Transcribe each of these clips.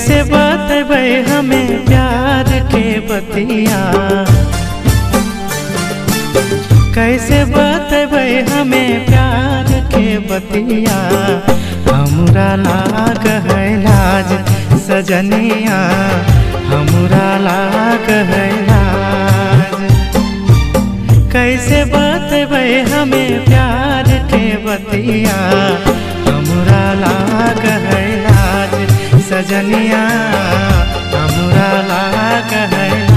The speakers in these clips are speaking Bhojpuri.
कैसे बतबै हमें प्यार के बतिया, कैसे बतबै हमें प्यार के बतिया। हमरा लाग है लाज सजनिया, हमरा लाग है लाज। कैसे बतबै हमें प्यार के बतिया, हमरा लाग है लाज सजनिया, हमरा लाग है लाज।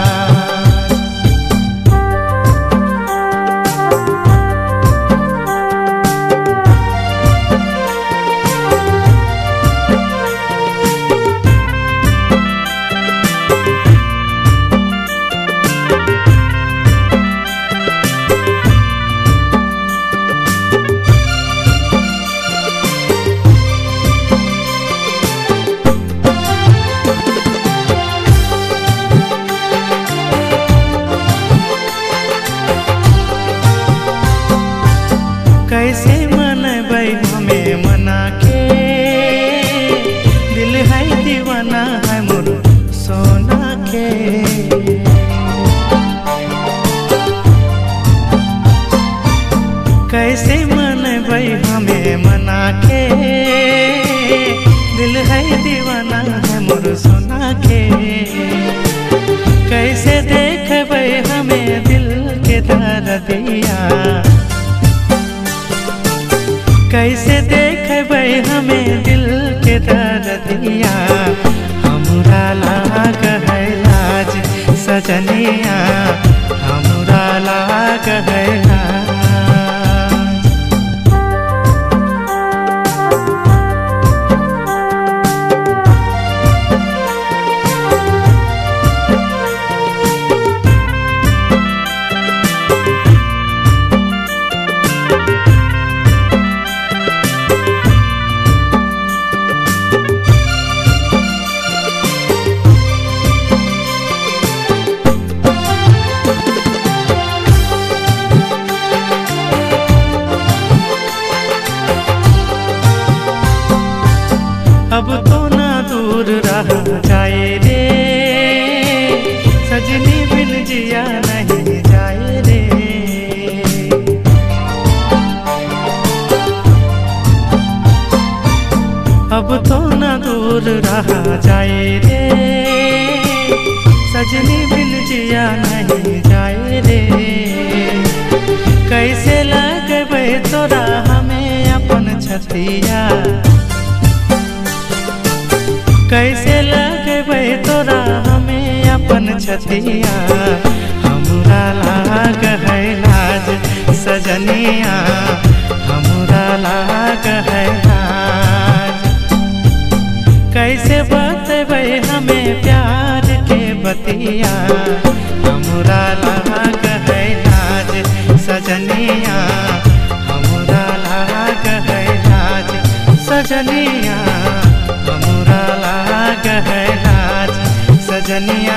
कैसे मनबै हमें मना के, दिल है दीवाना है मोर सोना के। कैसे मनबै हमें मना के, दिल है दीवाना है मोर सोना के। कैसे देखबै हमें दिल के दर्दिया, कैसे देखबै हमें दिल के दर्दिया। हमरा लाग है लाज सजनिया, हमरा लाग है लाज। अब तो ना दूर रह जाए रे, सजनी बिन जिया नहीं जाए रे। अब तो ना दूर रह जाए रे, सजनी बिन जिया नहीं जाए रे। कैसे लगबै तोरा हमें अपन छतिया, कैसे लगबै तोरा हमें अपन छतिया। हमरा लाग है लाज सजनिया, हमरा लाग है लाज। कैसे बतबै हमें प्यार के बतिया, हमरा लाग है लाज सजनिया, हमरा लाग है लाज सजनिया, हमरा लाग है लाज सजनिया,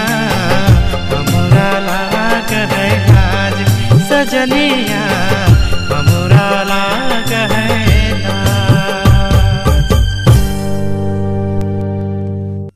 हमरा लाग है लाज सजनिया, हमरा